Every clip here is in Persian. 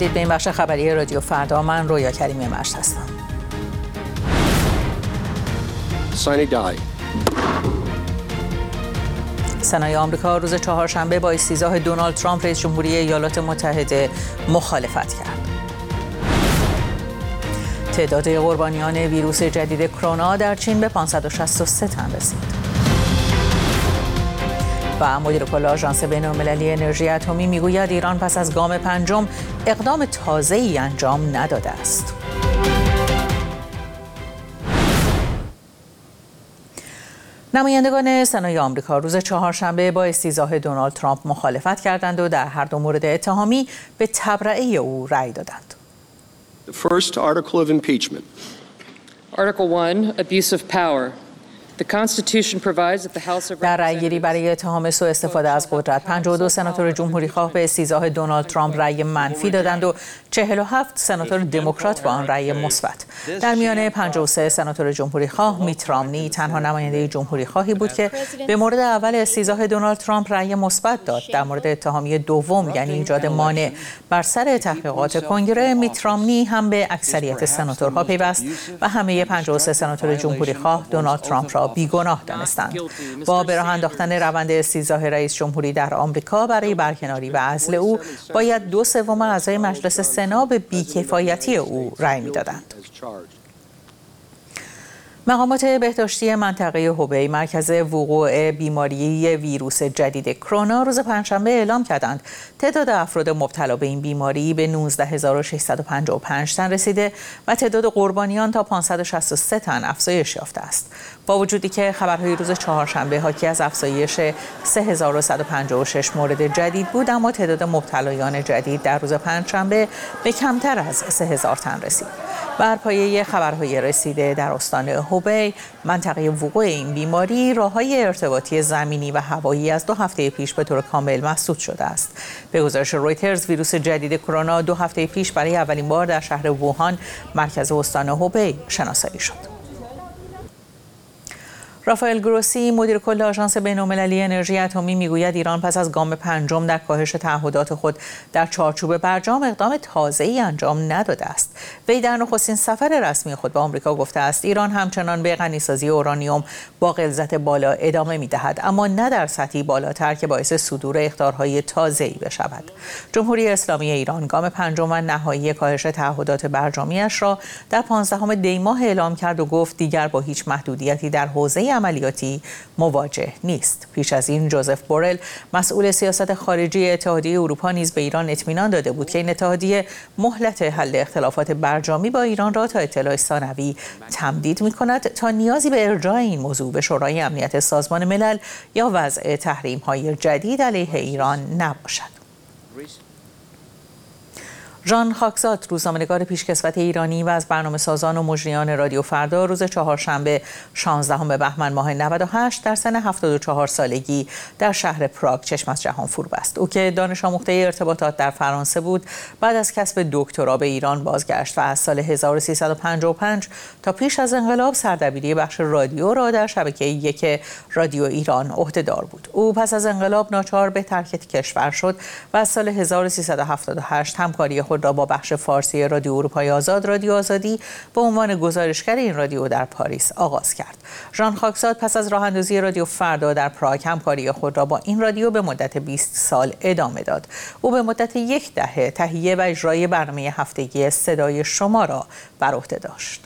آمدید به این بخش خبری رادیو فردا. من رویا کریمی مشت هستم. سنای آمریکا روز چهارشنبه با استیضاح دونالد ترامپ رئیس جمهوری ایالات متحده مخالفت کرد. تعداد قربانیان ویروس جدید کرونا در چین به 563 تن رسید. و مدیر کل آژانس بین‌المللی انرژی اتمی میگوید ایران پس از گام پنجم اقدام تازه‌ای انجام نداده است. نمایندگان سنای آمریکا روز چهارشنبه با استیضاح دونالد ترامپ مخالفت کردند و در هر دو مورد اتهامی به تبرئه او رأی دادند. The first article of impeachment. Article 1, abuse of power. در رأی‌گیری برای اتهام سوء استفاده از قدرت 52 سناتور جمهوری‌خواه به استیضاح دونالد ترامپ رأی منفی دادند و 47 سناتور دموکرات با آن رأی مثبت. در میان 53 سناتور جمهوری‌خواه میت رامنی تنها نماینده جمهوری‌خواهی بود که به مورد اول استیضاح دونالد ترامپ رأی مثبت داد. در مورد اتهامی دوم یعنی ایجاد مانع بر سر تحقیقات کنگره میت رامنی هم به اکثریت سناتورها پیوست و همه 53 سناتور جمهوری‌خواه دونالد ترامپ را بیگناه دانستند. با به راه انداختن روند استیضاح رئیس جمهوری در آمریکا برای برکناری و عزل او باید 2/3 اعضای مجلس سنا به بیکفایتی او رأی می‌دادند. مقامات بهداشتی منطقه هوبی مرکز وقوع بیماری ویروس جدید کرونا روز پنجشنبه اعلام کردند تعداد افراد مبتلا به این بیماری به 19655 تن رسیده و تعداد قربانیان تا 563 تن افزایش یافته است. با وجودی که خبرهای روز چهارشنبه حاکی از افزایش 3156 مورد جدید بود، اما تعداد مبتلایان جدید در روز پنجشنبه به کمتر از 3000 تن رسید. بر پایه خبرهای رسیده در استان هوبی منطقه وقوع این بیماری، راههای ارتباطی زمینی و هوایی از 2 هفته پیش به طور کامل مسدود شده است. به گزارش رویترز ویروس جدید کرونا 2 هفته پیش برای اولین بار در شهر ووهان مرکز استان هوبی شناسایی شد. رافائل گروسی مدیر کل آژانس بین‌المللی انرژی اتمی میگوید ایران پس از گام پنجم در کاهش تعهدات خود در چارچوب برجام اقدام تازه‌ای انجام نداده است. وی در نخستین سفر رسمی خود به آمریکا گفته است ایران همچنان به غنیسازی اورانیوم با غلظت بالا ادامه می‌دهد، اما نه در سطحی بالاتر که باعث صدور اخطارهای تازه‌ای بشود. جمهوری اسلامی ایران گام پنجم و نهایی کاهش تعهدات برجامیش را در 15 دی ماه اعلام کرد و گفت دیگر با هیچ محدودیتی در حوزه عملیاتی مواجه نیست. پیش از این جوزف بورل مسئول سیاست خارجی اتحادیه اروپا نیز به ایران اطمینان داده بود که این اتحادیه مهلت حل اختلافات برجامی با ایران را تا اطلاع ثانوی تمدید می‌کند تا نیازی به ارجاع این موضوع به شورای امنیت سازمان ملل یا وضع تحریم‌های جدید علیه ایران نباشد. ژان خاکزاد روزنامه‌نگار پیشکسوت ایرانی و از برنامه‌سازان و مجریان رادیو فردا روز چهارشنبه 16 بهمن ماه 98 در سن 74 سالگی در شهر پراگ چشم از جهان فرو بست. او که دانش آموخته ارتباطات در فرانسه بود، بعد از کسب دکترا به ایران بازگشت و از سال 1355 تا پیش از انقلاب سردبیری بخش رادیو را در شبکه 1 رادیو ایران عهده‌دار بود. او پس از انقلاب ناچار به ترک کشور شد و از سال 1378 همکاری خود را با بخش فارسی رادیو اروپای آزاد رادیو آزادی به عنوان گزارشگر این رادیو در پاریس آغاز کرد. ژان خاکزاد پس از راه اندازی رادیو فردا در پراگ همکاری خود را با این رادیو به مدت 20 سال ادامه داد. او به مدت 10 دهه تهیه و اجرای برنامه هفتگی صدای شما را بر عهده داشت.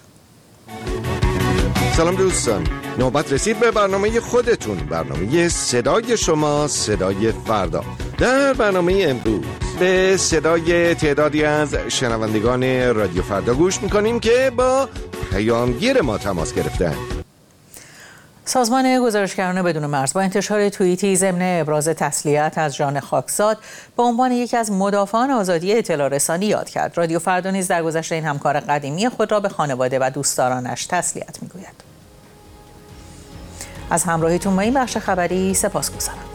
سلام دوستان، نوبت رسید به برنامه خودتون، برنامه صدای شما، صدای فردا. در برنامه امروز به صدای تعدادی از شنوندگان رادیو فردا گوش میکنیم که با پیامگیر ما تماس گرفتن. سازمان گزارشگران بدون مرز با انتشار توییتی ضمن ابراز تسلیت از ژان خاکزاد به عنوان یکی از مدافعان آزادی اطلاع رسانی یاد کرد. رادیو فردا نیز در گذشته این همکار قدیمی خود را به خانواده و دوستدارانش تسلیت میگوید. از همراهیتون با این بخش خبری سپاسگزارم.